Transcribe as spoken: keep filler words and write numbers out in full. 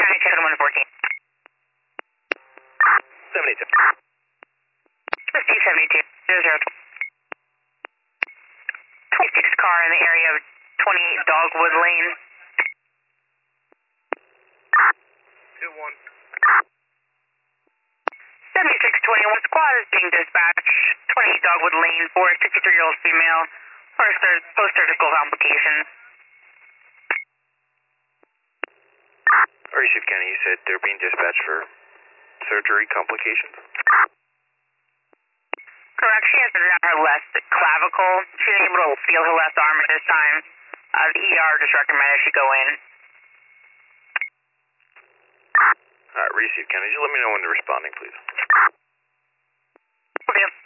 County ten one fourteen. seventy-two. fifty seventy-two. zero zero. twenty-six car in the area of twenty-eight Dogwood Lane. two one. seventy-six twenty-one squad is being dispatched. twenty-eight Dogwood Lane for a sixty-three-year-old female. Post-surgical complications. Receive County, you said they're being dispatched for surgery complications? Correct. She has been on her left clavicle. She's able to feel her left arm at this time. Uh, the E R just recommended she go in. Alright, receive County. Just let me know when they're responding, please. Okay.